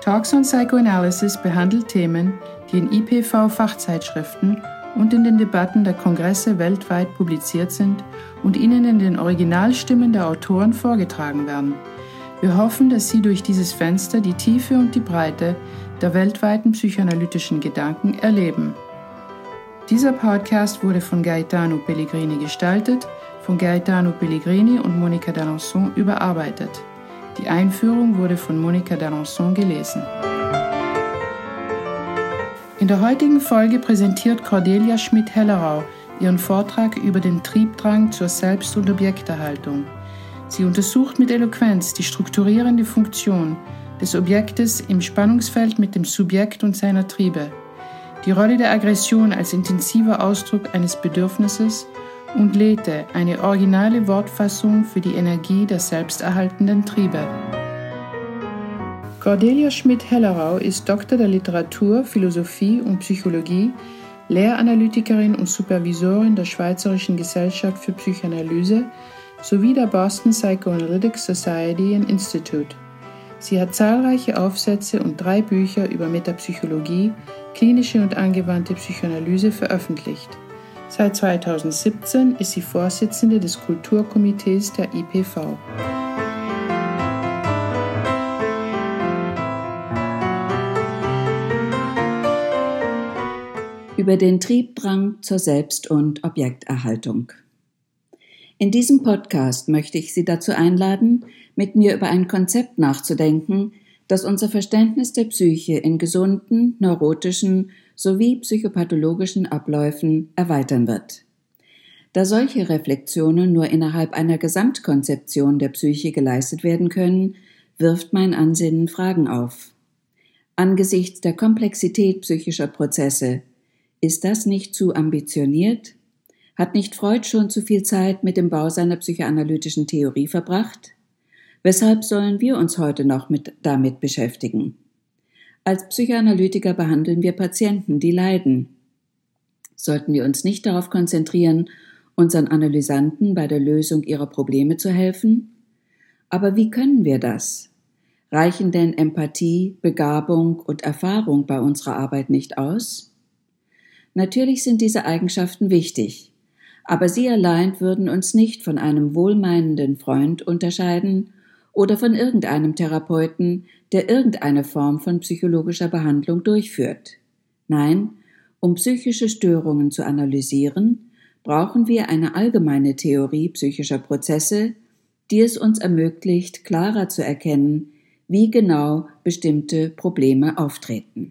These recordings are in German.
Talks on Psychoanalysis behandelt Themen, die in IPV-Fachzeitschriften und in den Debatten der Kongresse weltweit publiziert sind und Ihnen in den Originalstimmen der Autoren vorgetragen werden. Wir hoffen, dass Sie durch dieses Fenster die Tiefe und die Breite der weltweiten psychoanalytischen Gedanken erleben. Dieser Podcast wurde von Gaetano Pellegrini gestaltet, von Gaetano Pellegrini und Monica d'Alençon überarbeitet. Die Einführung wurde von Monica d'Alençon gelesen. In der heutigen Folge präsentiert Cordelia Schmidt-Hellerau ihren Vortrag über den Triebdrang zur Selbst- und Objekterhaltung. Sie untersucht mit Eloquenz die strukturierende Funktion des Objektes im Spannungsfeld mit dem Subjekt und seiner Triebe, die Rolle der Aggression als intensiver Ausdruck eines Bedürfnisses und Lethe, eine originale Wortfassung für die Energie der selbsterhaltenden Triebe. Cordelia Schmidt-Hellerau ist Doktor der Literatur, Philosophie und Psychologie, Lehranalytikerin und Supervisorin der Schweizerischen Gesellschaft für Psychoanalyse sowie der Boston Psychoanalytic Society and Institute. Sie hat zahlreiche Aufsätze und 3 Bücher über Metapsychologie, klinische und angewandte Psychoanalyse veröffentlicht. Seit 2017 ist sie Vorsitzende des Kulturkomitees der IPV. Über den Triebdrang zur Selbst- und Objekterhaltung. In diesem Podcast möchte ich Sie dazu einladen, mit mir über ein Konzept nachzudenken, das unser Verständnis der Psyche in gesunden, neurotischen sowie psychopathologischen Abläufen erweitern wird. Da solche Reflexionen nur innerhalb einer Gesamtkonzeption der Psyche geleistet werden können, wirft mein Ansinnen Fragen auf. Angesichts der Komplexität psychischer Prozesse, ist das nicht zu ambitioniert? Hat nicht Freud schon zu viel Zeit mit dem Bau seiner psychoanalytischen Theorie verbracht? Weshalb sollen wir uns heute noch damit beschäftigen? Als Psychoanalytiker behandeln wir Patienten, die leiden. Sollten wir uns nicht darauf konzentrieren, unseren Analysanten bei der Lösung ihrer Probleme zu helfen? Aber wie können wir das? Reichen denn Empathie, Begabung und Erfahrung bei unserer Arbeit nicht aus? Natürlich sind diese Eigenschaften wichtig, aber sie allein würden uns nicht von einem wohlmeinenden Freund unterscheiden oder von irgendeinem Therapeuten, der irgendeine Form von psychologischer Behandlung durchführt. Nein, um psychische Störungen zu analysieren, brauchen wir eine allgemeine Theorie psychischer Prozesse, die es uns ermöglicht, klarer zu erkennen, wie genau bestimmte Probleme auftreten.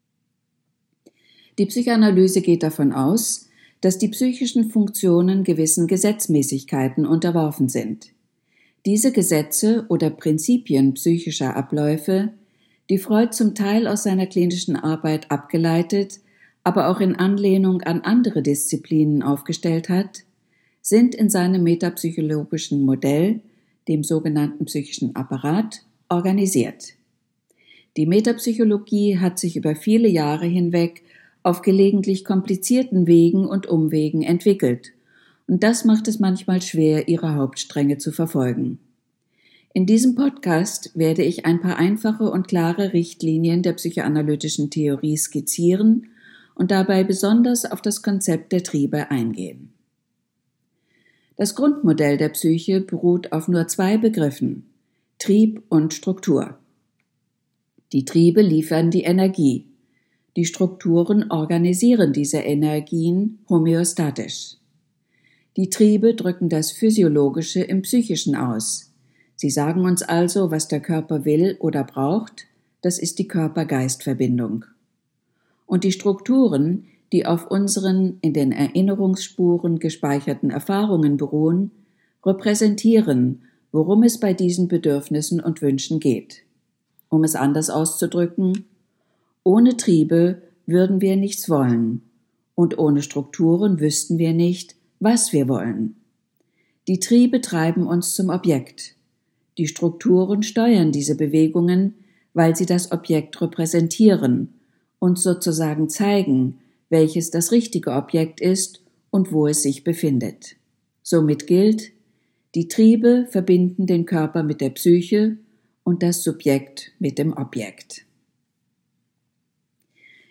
Die Psychoanalyse geht davon aus, dass die psychischen Funktionen gewissen Gesetzmäßigkeiten unterworfen sind. Diese Gesetze oder Prinzipien psychischer Abläufe, die Freud zum Teil aus seiner klinischen Arbeit abgeleitet, aber auch in Anlehnung an andere Disziplinen aufgestellt hat, sind in seinem metapsychologischen Modell, dem sogenannten psychischen Apparat, organisiert. Die Metapsychologie hat sich über viele Jahre hinweg auf gelegentlich komplizierten Wegen und Umwegen entwickelt, und das macht es manchmal schwer, ihre Hauptstränge zu verfolgen. In diesem Podcast werde ich ein paar einfache und klare Richtlinien der psychoanalytischen Theorie skizzieren und dabei besonders auf das Konzept der Triebe eingehen. Das Grundmodell der Psyche beruht auf nur 2 Begriffen: Trieb und Struktur. Die Triebe liefern die Energie. Die Strukturen organisieren diese Energien homöostatisch. Die Triebe drücken das Physiologische im Psychischen aus. Sie sagen uns also, was der Körper will oder braucht, das ist die Körper-Geist-Verbindung. Und die Strukturen, die auf unseren in den Erinnerungsspuren gespeicherten Erfahrungen beruhen, repräsentieren, worum es bei diesen Bedürfnissen und Wünschen geht. Um es anders auszudrücken: Ohne Triebe würden wir nichts wollen, und ohne Strukturen wüssten wir nicht, was wir wollen. Die Triebe treiben uns zum Objekt. Die Strukturen steuern diese Bewegungen, weil sie das Objekt repräsentieren und sozusagen zeigen, welches das richtige Objekt ist und wo es sich befindet. Somit gilt: Die Triebe verbinden den Körper mit der Psyche und das Subjekt mit dem Objekt.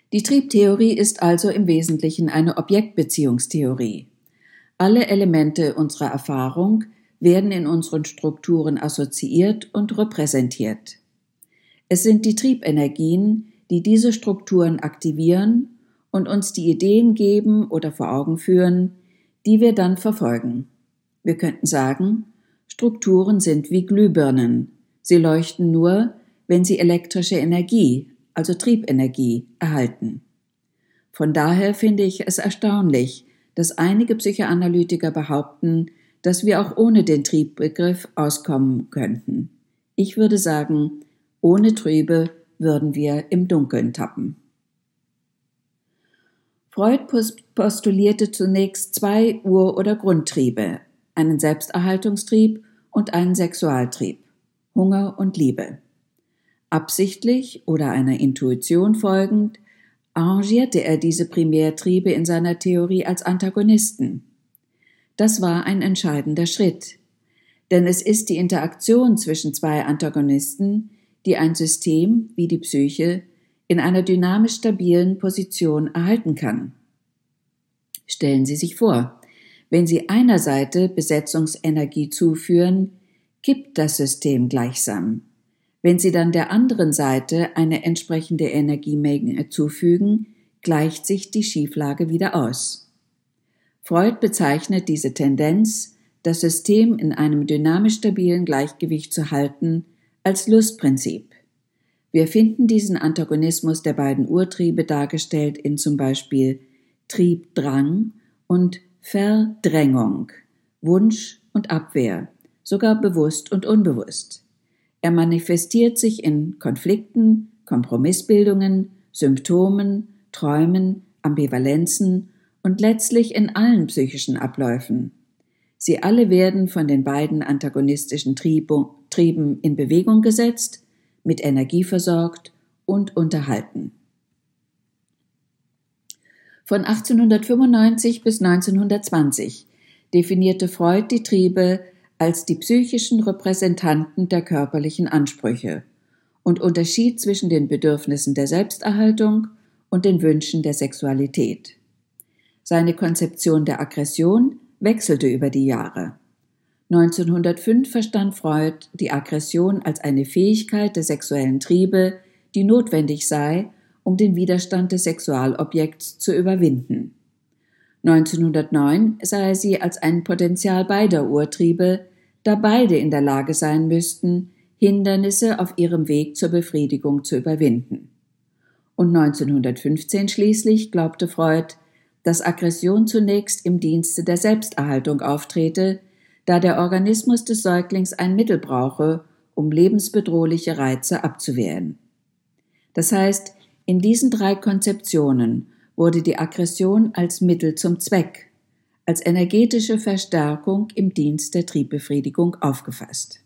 Die Triebtheorie ist also im Wesentlichen eine Objektbeziehungstheorie. Alle Elemente unserer Erfahrung werden in unseren Strukturen assoziiert und repräsentiert. Es sind die Triebenergien, die diese Strukturen aktivieren und uns die Ideen geben oder vor Augen führen, die wir dann verfolgen. Wir könnten sagen, Strukturen sind wie Glühbirnen. Sie leuchten nur, wenn sie elektrische Energie, also Triebenergie, erhalten. Von daher finde ich es erstaunlich, dass einige Psychoanalytiker behaupten, dass wir auch ohne den Triebbegriff auskommen könnten. Ich würde sagen, ohne Triebe würden wir im Dunkeln tappen. Freud postulierte zunächst 2 Ur- oder Grundtriebe, einen Selbsterhaltungstrieb und einen Sexualtrieb, Hunger und Liebe. Absichtlich oder einer Intuition folgend arrangierte er diese Primärtriebe in seiner Theorie als Antagonisten. Das war ein entscheidender Schritt, denn es ist die Interaktion zwischen 2 Antagonisten, die ein System wie die Psyche in einer dynamisch stabilen Position erhalten kann. Stellen Sie sich vor, wenn Sie einer Seite Besetzungsenergie zuführen, kippt das System gleichsam. Wenn Sie dann der anderen Seite eine entsprechende Energiemenge zufügen, gleicht sich die Schieflage wieder aus. Freud bezeichnet diese Tendenz, das System in einem dynamisch stabilen Gleichgewicht zu halten, als Lustprinzip. Wir finden diesen Antagonismus der beiden Urtriebe dargestellt in zum Beispiel Triebdrang und Verdrängung, Wunsch und Abwehr, sogar bewusst und unbewusst. Er manifestiert sich in Konflikten, Kompromissbildungen, Symptomen, Träumen, Ambivalenzen und letztlich in allen psychischen Abläufen. Sie alle werden von den beiden antagonistischen Trieben in Bewegung gesetzt, mit Energie versorgt und unterhalten. Von 1895 bis 1920 definierte Freud die Triebe als die psychischen Repräsentanten der körperlichen Ansprüche und unterschied zwischen den Bedürfnissen der Selbsterhaltung und den Wünschen der Sexualität. Seine Konzeption der Aggression wechselte über die Jahre. 1905 verstand Freud die Aggression als eine Fähigkeit der sexuellen Triebe, die notwendig sei, um den Widerstand des Sexualobjekts zu überwinden. 1909 sah er sie als ein Potential beider Urtriebe, da beide in der Lage sein müssten, Hindernisse auf ihrem Weg zur Befriedigung zu überwinden. Und 1915 schließlich glaubte Freud, dass Aggression zunächst im Dienste der Selbsterhaltung auftrete, da der Organismus des Säuglings ein Mittel brauche, um lebensbedrohliche Reize abzuwehren. Das heißt, in diesen 3 Konzeptionen wurde die Aggression als Mittel zum Zweck, als energetische Verstärkung im Dienst der Triebbefriedigung aufgefasst.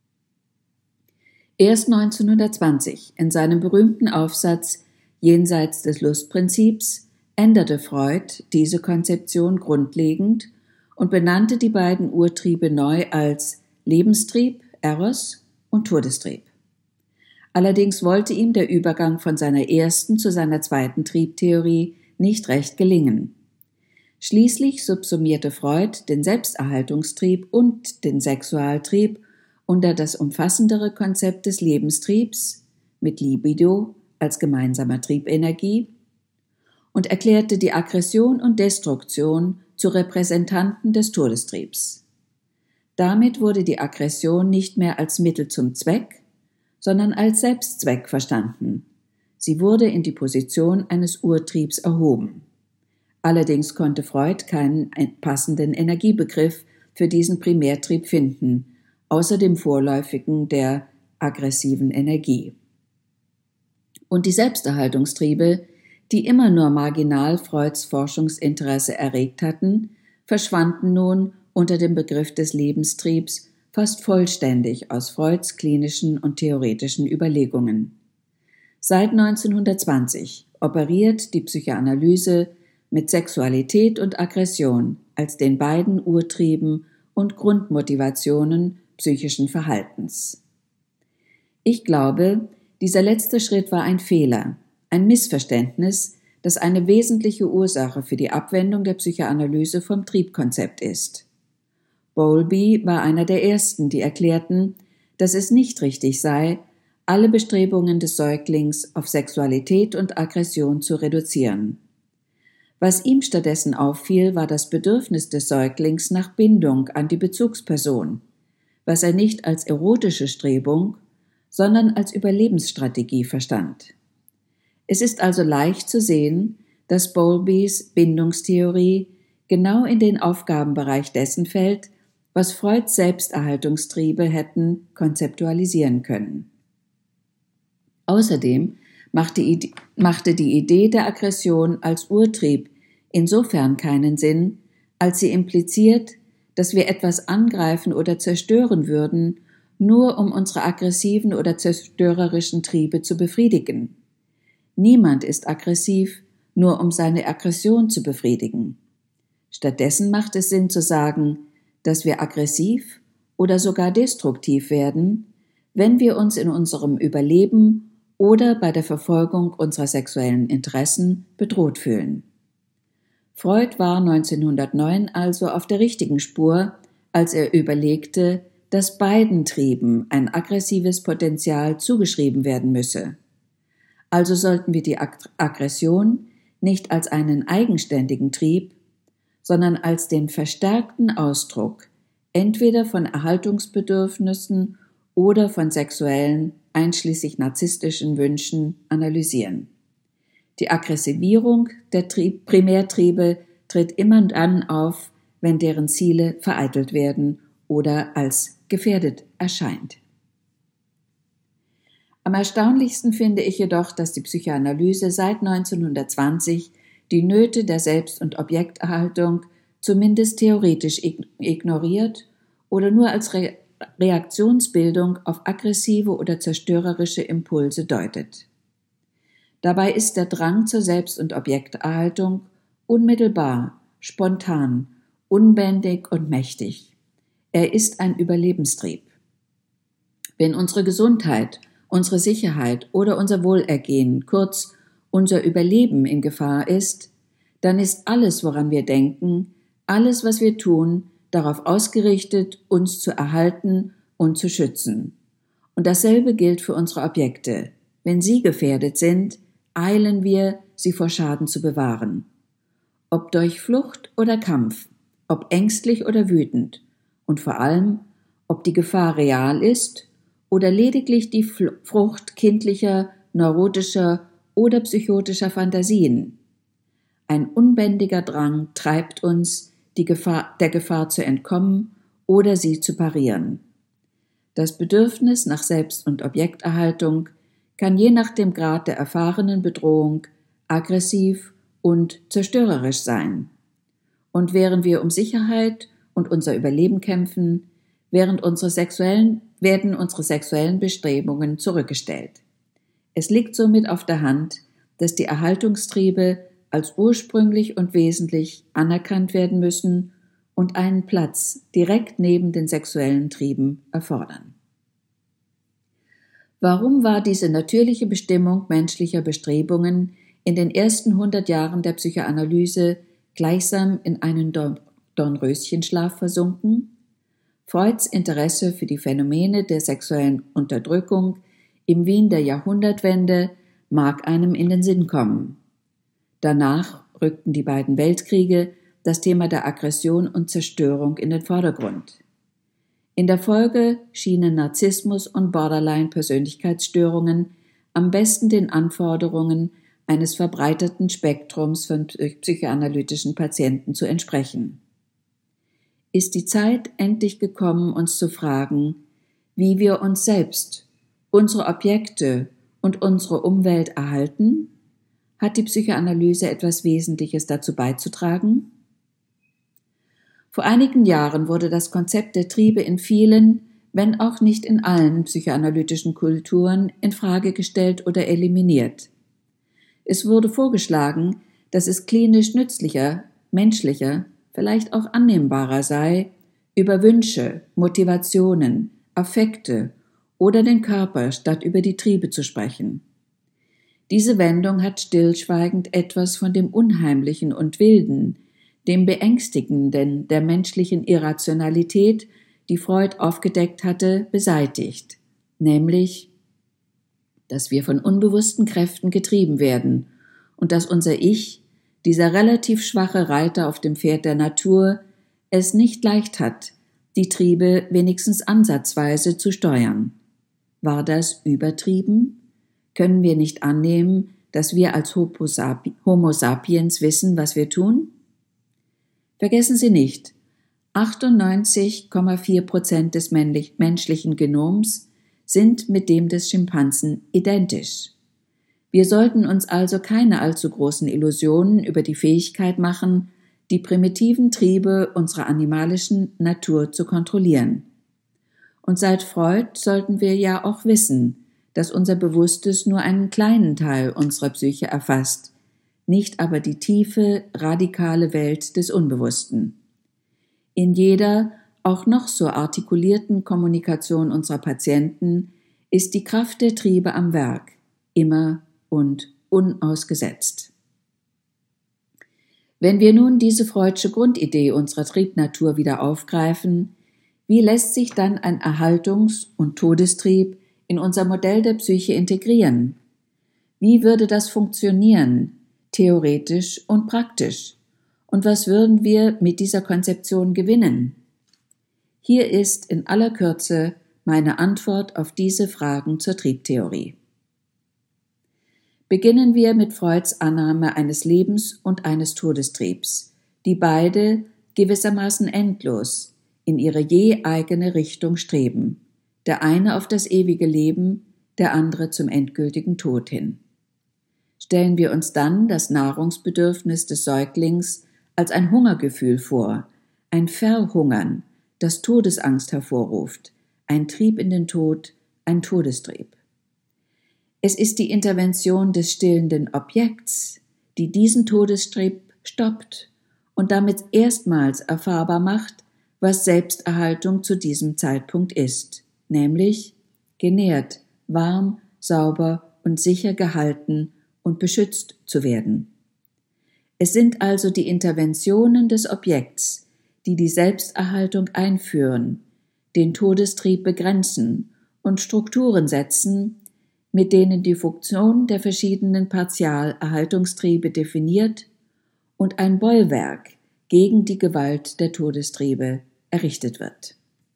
Erst 1920, in seinem berühmten Aufsatz Jenseits des Lustprinzips, änderte Freud diese Konzeption grundlegend und benannte die beiden Urtriebe neu als Lebenstrieb, Eros, und Todestrieb. Allerdings wollte ihm der Übergang von seiner ersten zu seiner zweiten Triebtheorie nicht recht gelingen. Schließlich subsumierte Freud den Selbsterhaltungstrieb und den Sexualtrieb unter das umfassendere Konzept des Lebenstriebs mit Libido als gemeinsamer Triebenergie und erklärte die Aggression und Destruktion zu Repräsentanten des Todestriebs. Damit wurde die Aggression nicht mehr als Mittel zum Zweck, sondern als Selbstzweck verstanden. Sie wurde in die Position eines Urtriebs erhoben. Allerdings konnte Freud keinen passenden Energiebegriff für diesen Primärtrieb finden, außer dem vorläufigen der aggressiven Energie. Und die Selbsterhaltungstriebe, die immer nur marginal Freuds Forschungsinteresse erregt hatten, verschwanden nun unter dem Begriff des Lebenstriebs fast vollständig aus Freuds klinischen und theoretischen Überlegungen. Seit 1920 operiert die Psychoanalyse mit Sexualität und Aggression als den beiden Urtrieben und Grundmotivationen psychischen Verhaltens. Ich glaube, dieser letzte Schritt war ein Fehler, ein Missverständnis, das eine wesentliche Ursache für die Abwendung der Psychoanalyse vom Triebkonzept ist. Bowlby war einer der ersten, die erklärten, dass es nicht richtig sei, alle Bestrebungen des Säuglings auf Sexualität und Aggression zu reduzieren. Was ihm stattdessen auffiel, war das Bedürfnis des Säuglings nach Bindung an die Bezugsperson, was er nicht als erotische Strebung, sondern als Überlebensstrategie verstand. Es ist also leicht zu sehen, dass Bowlbys Bindungstheorie genau in den Aufgabenbereich dessen fällt, was Freuds Selbsterhaltungstriebe hätten konzeptualisieren können. Außerdem machte die Idee der Aggression als Urtrieb insofern keinen Sinn, als sie impliziert, dass wir etwas angreifen oder zerstören würden, nur um unsere aggressiven oder zerstörerischen Triebe zu befriedigen. Niemand ist aggressiv, nur um seine Aggression zu befriedigen. Stattdessen macht es Sinn zu sagen, dass wir aggressiv oder sogar destruktiv werden, wenn wir uns in unserem Überleben oder bei der Verfolgung unserer sexuellen Interessen bedroht fühlen. Freud war 1909 also auf der richtigen Spur, als er überlegte, dass beiden Trieben ein aggressives Potenzial zugeschrieben werden müsse. Also sollten wir die Aggression nicht als einen eigenständigen Trieb, sondern als den verstärkten Ausdruck entweder von Erhaltungsbedürfnissen oder von sexuellen, einschließlich narzisstischen Wünschen analysieren. Die Aggressivierung der Primärtriebe tritt immer dann auf, wenn deren Ziele vereitelt werden oder als gefährdet erscheint. Am erstaunlichsten finde ich jedoch, dass die Psychoanalyse seit 1920 die Nöte der Selbst- und Objekterhaltung zumindest theoretisch ignoriert oder nur als Reaktionsbildung auf aggressive oder zerstörerische Impulse deutet. Dabei ist der Drang zur Selbst- und Objekterhaltung unmittelbar, spontan, unbändig und mächtig. Er ist ein Überlebenstrieb. Wenn unsere Gesundheit, unsere Sicherheit oder unser Wohlergehen, kurz unser Überleben in Gefahr ist, dann ist alles, woran wir denken, alles, was wir tun, darauf ausgerichtet, uns zu erhalten und zu schützen. Und dasselbe gilt für unsere Objekte. Wenn sie gefährdet sind, eilen wir, sie vor Schaden zu bewahren. Ob durch Flucht oder Kampf, ob ängstlich oder wütend und vor allem, ob die Gefahr real ist oder lediglich die Frucht kindlicher, neurotischer oder psychotischer Fantasien. Ein unbändiger Drang treibt uns, der Gefahr zu entkommen oder sie zu parieren. Das Bedürfnis nach Selbst- und Objekterhaltung kann je nach dem Grad der erfahrenen Bedrohung aggressiv und zerstörerisch sein. Und während wir um Sicherheit und unser Überleben kämpfen, werden unsere sexuellen Bestrebungen zurückgestellt. Es liegt somit auf der Hand, dass die Erhaltungstriebe als ursprünglich und wesentlich anerkannt werden müssen und einen Platz direkt neben den sexuellen Trieben erfordern. Warum war diese natürliche Bestimmung menschlicher Bestrebungen in den ersten 100 Jahren der Psychoanalyse gleichsam in einen Dornröschenschlaf versunken? Freuds Interesse für die Phänomene der sexuellen Unterdrückung im Wien der Jahrhundertwende mag einem in den Sinn kommen. Danach rückten die beiden Weltkriege das Thema der Aggression und Zerstörung in den Vordergrund. In der Folge schienen Narzissmus und Borderline-Persönlichkeitsstörungen am besten den Anforderungen eines verbreiteten Spektrums von psychoanalytischen Patienten zu entsprechen. Ist die Zeit endlich gekommen, uns zu fragen, wie wir uns selbst, unsere Objekte und unsere Umwelt erhalten? Hat die Psychoanalyse etwas Wesentliches dazu beizutragen? Vor einigen Jahren wurde das Konzept der Triebe in vielen, wenn auch nicht in allen psychoanalytischen Kulturen in Frage gestellt oder eliminiert. Es wurde vorgeschlagen, dass es klinisch nützlicher, menschlicher, vielleicht auch annehmbarer sei, über Wünsche, Motivationen, Affekte oder den Körper statt über die Triebe zu sprechen. Diese Wendung hat stillschweigend etwas von dem Unheimlichen und Wilden, dem Beängstigenden der menschlichen Irrationalität, die Freud aufgedeckt hatte, beseitigt, nämlich, dass wir von unbewussten Kräften getrieben werden und dass unser Ich, dieser relativ schwache Reiter auf dem Pferd der Natur, es nicht leicht hat, die Triebe wenigstens ansatzweise zu steuern. War das übertrieben? Können wir nicht annehmen, dass wir als Homo sapiens wissen, was wir tun? Vergessen Sie nicht, 98,4% des menschlichen Genoms sind mit dem des Schimpansen identisch. Wir sollten uns also keine allzu großen Illusionen über die Fähigkeit machen, die primitiven Triebe unserer animalischen Natur zu kontrollieren. Und seit Freud sollten wir ja auch wissen, dass unser Bewusstes nur einen kleinen Teil unserer Psyche erfasst, nicht aber die tiefe, radikale Welt des Unbewussten. In jeder, auch noch so artikulierten Kommunikation unserer Patienten ist die Kraft der Triebe am Werk, immer und unausgesetzt. Wenn wir nun diese freudsche Grundidee unserer Triebnatur wieder aufgreifen, wie lässt sich dann ein Erhaltungs- und Todestrieb in unser Modell der Psyche integrieren? Wie würde das funktionieren, theoretisch und praktisch? Und was würden wir mit dieser Konzeption gewinnen? Hier ist in aller Kürze meine Antwort auf diese Fragen zur Triebtheorie. Beginnen wir mit Freuds Annahme eines Lebens- und eines Todestriebs, die beide gewissermaßen endlos in ihre je eigene Richtung streben, der eine auf das ewige Leben, der andere zum endgültigen Tod hin. Stellen wir uns dann das Nahrungsbedürfnis des Säuglings als ein Hungergefühl vor, ein Verhungern, das Todesangst hervorruft, ein Trieb in den Tod, ein Todestrieb. Es ist die Intervention des stillenden Objekts, die diesen Todestrieb stoppt und damit erstmals erfahrbar macht, was Selbsterhaltung zu diesem Zeitpunkt ist, nämlich genährt, warm, sauber und sicher gehalten und beschützt zu werden. Es sind also die Interventionen des Objekts, die die Selbsterhaltung einführen, den Todestrieb begrenzen und Strukturen setzen, mit denen die Funktion der verschiedenen Partialerhaltungstriebe definiert und ein Bollwerk gegen die Gewalt der Todestriebe errichtet wird.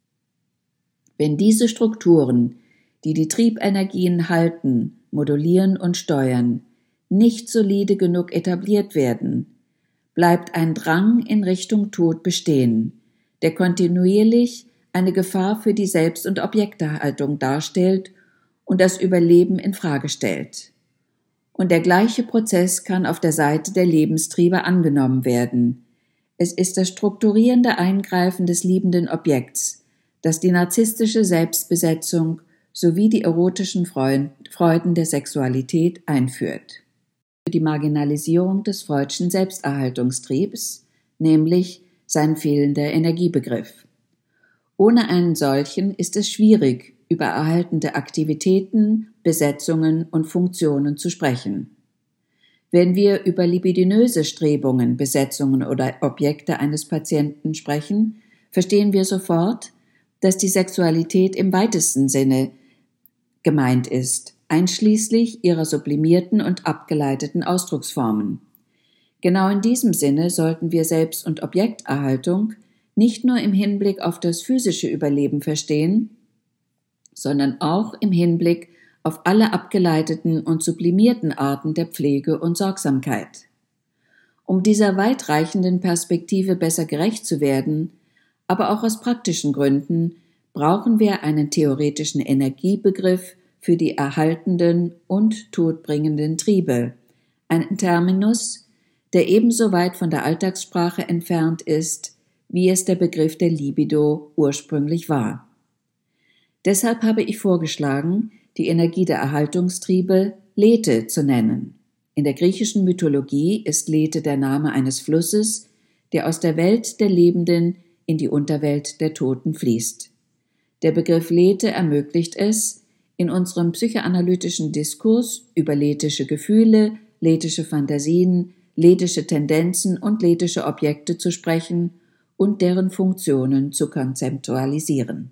Wenn diese Strukturen, die die Triebenergien halten, modulieren und steuern, nicht solide genug etabliert werden, bleibt ein Drang in Richtung Tod bestehen, der kontinuierlich eine Gefahr für die Selbst- und Objekterhaltung darstellt und das Überleben in Frage stellt. Und der gleiche Prozess kann auf der Seite der Lebenstriebe angenommen werden. Es ist das strukturierende Eingreifen des liebenden Objekts, das die narzisstische Selbstbesetzung sowie die erotischen Freuden der Sexualität einführt. Die Marginalisierung des freudschen Selbsterhaltungstriebs, nämlich sein fehlender Energiebegriff. Ohne einen solchen ist es schwierig, über erhaltende Aktivitäten, Besetzungen und Funktionen zu sprechen. Wenn wir über libidinöse Strebungen, Besetzungen oder Objekte eines Patienten sprechen, verstehen wir sofort, dass die Sexualität im weitesten Sinne gemeint ist, einschließlich ihrer sublimierten und abgeleiteten Ausdrucksformen. Genau in diesem Sinne sollten wir Selbst- und Objekterhaltung nicht nur im Hinblick auf das physische Überleben verstehen, sondern auch im Hinblick auf alle abgeleiteten und sublimierten Arten der Pflege und Sorgsamkeit. Um dieser weitreichenden Perspektive besser gerecht zu werden, aber auch aus praktischen Gründen, brauchen wir einen theoretischen Energiebegriff für die erhaltenden und todbringenden Triebe, einen Terminus, der ebenso weit von der Alltagssprache entfernt ist, wie es der Begriff der Libido ursprünglich war. Deshalb habe ich vorgeschlagen, die Energie der Erhaltungstriebe Lethe zu nennen. In der griechischen Mythologie ist Lethe der Name eines Flusses, der aus der Welt der Lebenden in die Unterwelt der Toten fließt. Der Begriff Lethe ermöglicht es, in unserem psychoanalytischen Diskurs über lethische Gefühle, lethische Fantasien, lethische Tendenzen und lethische Objekte zu sprechen und deren Funktionen zu konzeptualisieren.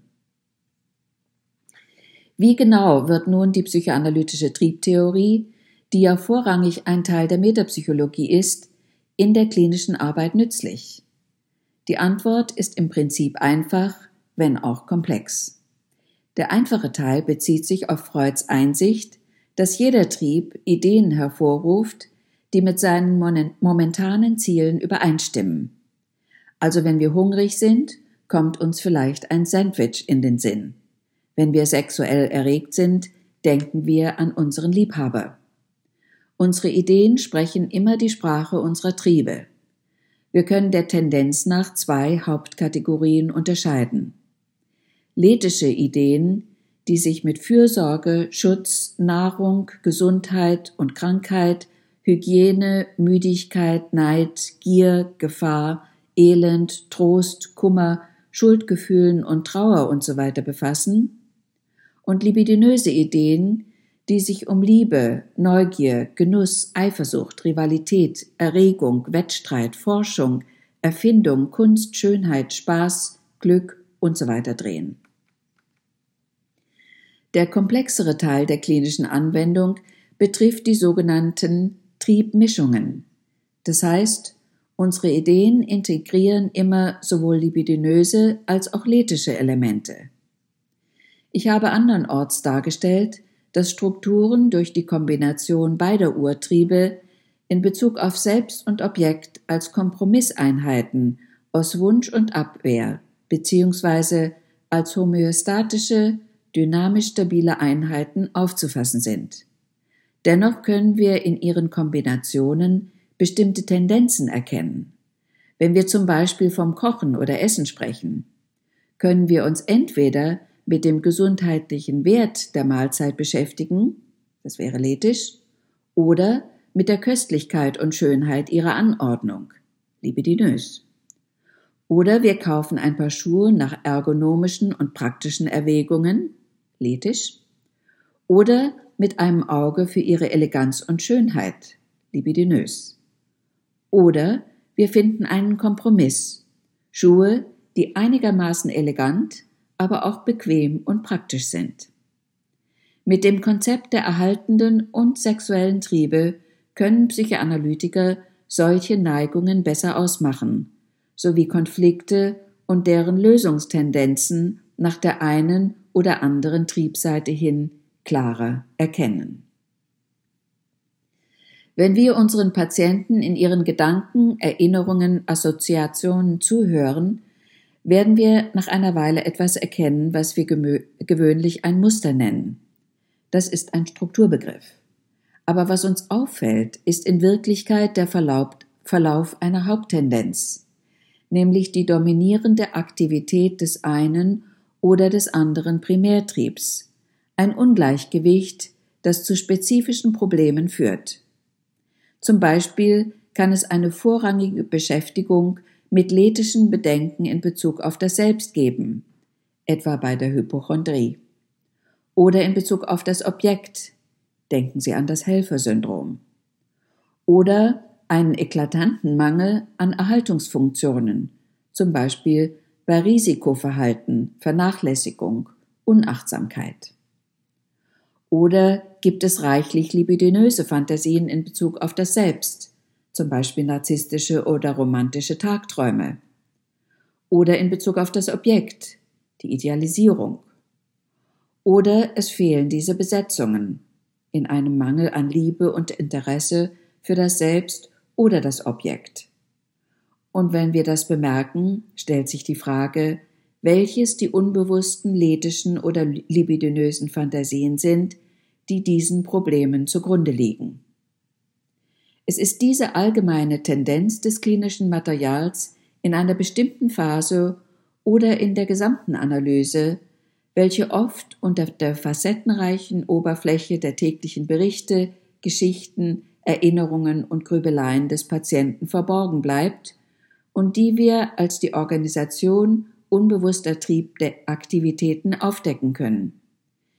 Wie genau wird nun die psychoanalytische Triebtheorie, die ja vorrangig ein Teil der Metapsychologie ist, in der klinischen Arbeit nützlich? Die Antwort ist im Prinzip einfach, wenn auch komplex. Der einfache Teil bezieht sich auf Freuds Einsicht, dass jeder Trieb Ideen hervorruft, die mit seinen momentanen Zielen übereinstimmen. Also wenn wir hungrig sind, kommt uns vielleicht ein Sandwich in den Sinn. Wenn wir sexuell erregt sind, denken wir an unseren Liebhaber. Unsere Ideen sprechen immer die Sprache unserer Triebe. Wir können der Tendenz nach 2 Hauptkategorien unterscheiden. Lethische Ideen, die sich mit Fürsorge, Schutz, Nahrung, Gesundheit und Krankheit, Hygiene, Müdigkeit, Neid, Gier, Gefahr, Elend, Trost, Kummer, Schuldgefühlen und Trauer usw. befassen, und libidinöse Ideen, die sich um Liebe, Neugier, Genuss, Eifersucht, Rivalität, Erregung, Wettstreit, Forschung, Erfindung, Kunst, Schönheit, Spaß, Glück usw. drehen. Der komplexere Teil der klinischen Anwendung betrifft die sogenannten Triebmischungen. Das heißt, unsere Ideen integrieren immer sowohl libidinöse als auch lethische Elemente. Ich habe andernorts dargestellt, dass Strukturen durch die Kombination beider Urtriebe in Bezug auf Selbst und Objekt als Kompromisseinheiten aus Wunsch und Abwehr bzw. als homöostatische, dynamisch stabile Einheiten aufzufassen sind. Dennoch können wir in ihren Kombinationen bestimmte Tendenzen erkennen. Wenn wir zum Beispiel vom Kochen oder Essen sprechen, können wir uns entweder mit dem gesundheitlichen Wert der Mahlzeit beschäftigen, das wäre lethisch, oder mit der Köstlichkeit und Schönheit ihrer Anordnung, libidinös. Oder wir kaufen ein Paar Schuhe nach ergonomischen und praktischen Erwägungen, lethisch, oder mit einem Auge für ihre Eleganz und Schönheit, libidinös. Oder wir finden einen Kompromiss, Schuhe, die einigermaßen elegant, aber auch bequem und praktisch sind. Mit dem Konzept der erhaltenden und sexuellen Triebe können Psychoanalytiker solche Neigungen besser ausmachen, sowie Konflikte und deren Lösungstendenzen nach der einen oder anderen Triebseite hin klarer erkennen. Wenn wir unseren Patienten in ihren Gedanken, Erinnerungen, Assoziationen zuhören, werden wir nach einer Weile etwas erkennen, was wir gewöhnlich ein Muster nennen. Das ist ein Strukturbegriff. Aber was uns auffällt, ist in Wirklichkeit der Verlauf einer Haupttendenz, nämlich die dominierende Aktivität des einen oder des anderen Primärtriebs, ein Ungleichgewicht, das zu spezifischen Problemen führt. Zum Beispiel kann es eine vorrangige Beschäftigung mit lethischen Bedenken in Bezug auf das Selbst geben, etwa bei der Hypochondrie. Oder in Bezug auf das Objekt, denken Sie an das Helfersyndrom. Oder einen eklatanten Mangel an Erhaltungsfunktionen, zum Beispiel bei Risikoverhalten, Vernachlässigung, Unachtsamkeit. Oder gibt es reichlich libidinöse Fantasien in Bezug auf das Selbst, zum Beispiel narzisstische oder romantische Tagträume. Oder in Bezug auf das Objekt, die Idealisierung. Oder es fehlen diese Besetzungen in einem Mangel an Liebe und Interesse für das Selbst oder das Objekt. Und wenn wir das bemerken, stellt sich die Frage, welches die unbewussten lethischen oder libidinösen Fantasien sind, die diesen Problemen zugrunde liegen. Es ist diese allgemeine Tendenz des klinischen Materials in einer bestimmten Phase oder in der gesamten Analyse, welche oft unter der facettenreichen Oberfläche der täglichen Berichte, Geschichten, Erinnerungen und Grübeleien des Patienten verborgen bleibt und die wir als die Organisation unbewusster Triebaktivitäten aufdecken können.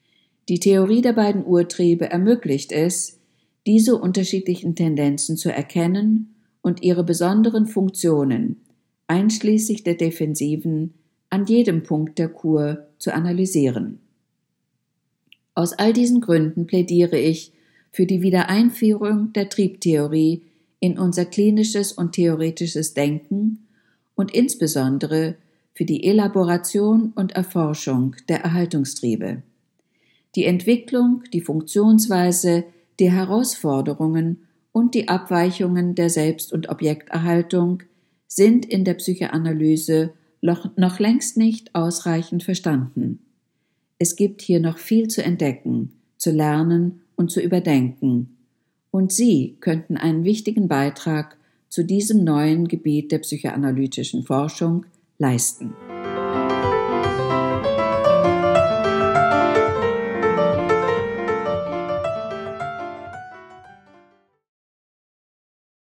Die Theorie der beiden Urtriebe ermöglicht es, diese unterschiedlichen Tendenzen zu erkennen und ihre besonderen Funktionen, einschließlich der defensiven, an jedem Punkt der Kur zu analysieren. Aus all diesen Gründen plädiere ich für die Wiedereinführung der Triebtheorie in unser klinisches und theoretisches Denken und insbesondere für die Elaboration und Erforschung der Erhaltungstriebe. Die Entwicklung, die Funktionsweise, die Herausforderungen und die Abweichungen der Selbst- und Objekterhaltung sind in der Psychoanalyse noch längst nicht ausreichend verstanden. Es gibt hier noch viel zu entdecken, zu lernen und zu überdenken. Und Sie könnten einen wichtigen Beitrag zu diesem neuen Gebiet der psychoanalytischen Forschung leisten.